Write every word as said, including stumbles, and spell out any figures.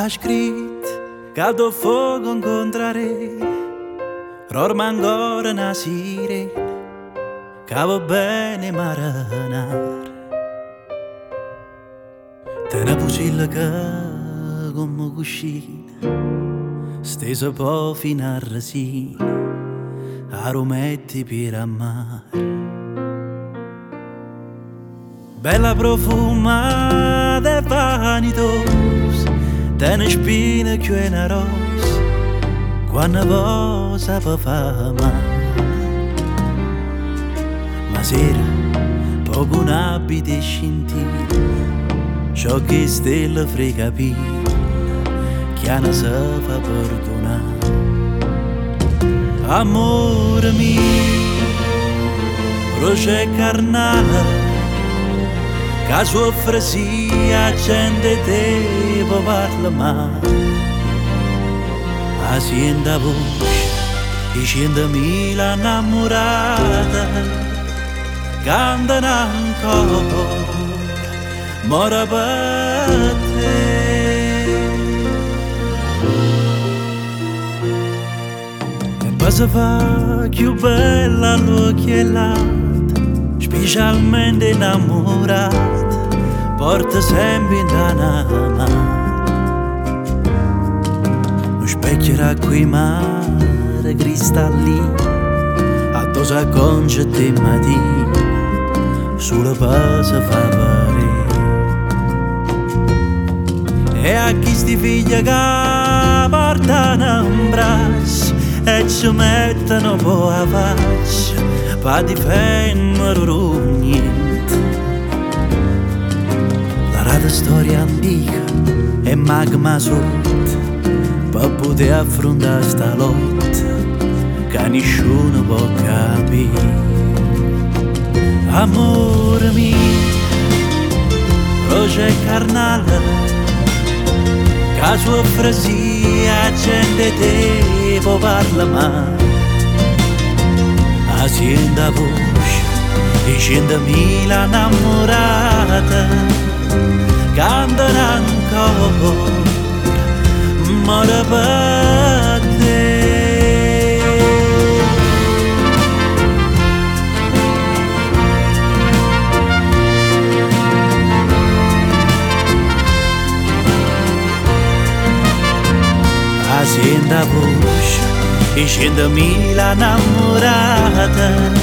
scritto caldo fuoco incontrare, rorma ancora una sirena, che va bene marinare. Te ne pusilla che come cuscina, stesa poi fino a resina, arometti per amare. Bella profumata e vanitosa, te ne spina che è una rosa, quando cosa per fa male. Ma sera, poco un abito e scintilla, ciò che stella frega pila, che non si fa perdonare. Amore mio, roce carnale, che soffre sia gente te può parla male. A sienta voce di centomila innamorate cantano ancora, mora per te. E poi si fa più bella l'occhiellata, specialmente innamorata, porta sempre in una mano. Lo specchio era qui mare cristallino, a dosa concia di mattina, sulla pasa fa parere. E a chi sti figlia che portano in braccio e ci mettono poi a faccia, pa difendere niente. La rada storia antica e magma sotto, per poter affrontare sta lotta che nessuno può capire. Amore mio, roce carnale, che soffre sia gente te può parla male. A sienta voce di centomila innamorate cantano ancora, mora per te. A sienta voce di centomila innamorate